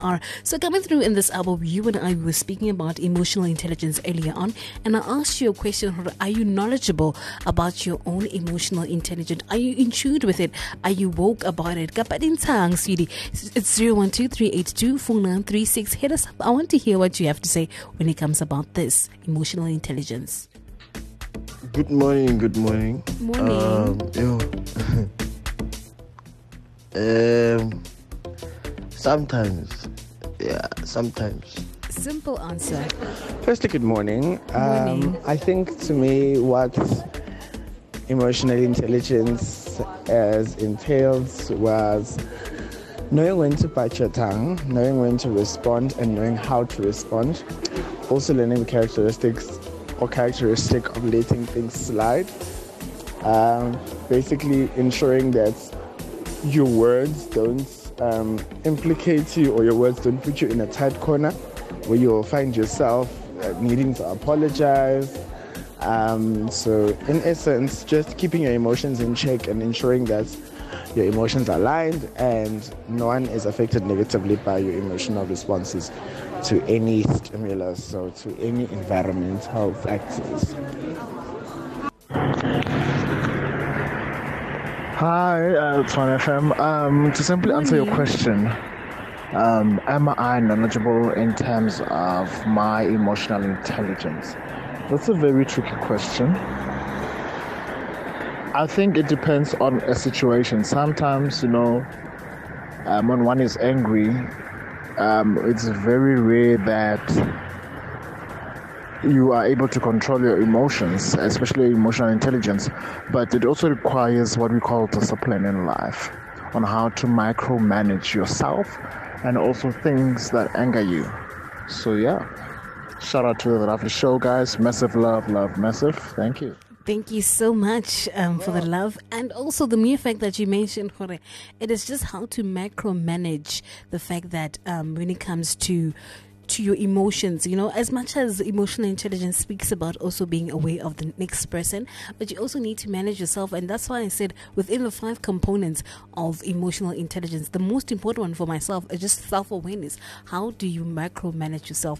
are. So coming through in this hour, you and I were speaking about emotional intelligence earlier on, and I asked you a question: are you knowledgeable about your own emotional intelligence? Are you in tune with it? Are you woke about it? Kapadintang, sweetie. It's 012-382-4936. Hit us up. I want to hear what you have to say when it comes about this emotional intelligence. Good morning. Morning. Sometimes. Simple answer. Firstly, good morning. Morning. I think to me what emotional intelligence entails was knowing when to bite your tongue, knowing when to respond, and knowing how to respond. Also learning the characteristic of letting things slide. Basically ensuring that your words don't implicate you, or your words don't put you in a tight corner where you'll find yourself needing to apologize. So in essence, just keeping your emotions in check and ensuring that your emotions are aligned and no one is affected negatively by your emotional responses to any stimulus or to any environmental factors. Hi, it's One FM. To simply answer your question, am I knowledgeable in terms of my emotional intelligence? That's a very tricky question. I think it depends on a situation. Sometimes, when one is angry, it's very rare that you are able to control your emotions, especially your emotional intelligence. But it also requires what we call discipline in life, on how to micromanage yourself and also things that anger you. So yeah, shout out to the lovely show, guys. Massive love, massive. Thank you. Thank you so much for the love, and also the mere fact that you mentioned, Jorge, it is just how to micromanage the fact that when it comes to your emotions, as much as emotional intelligence speaks about also being aware of the next person, but you also need to manage yourself. And that's why I said within the 5 components of emotional intelligence, the most important one for myself is just self-awareness. How do you micromanage yourself?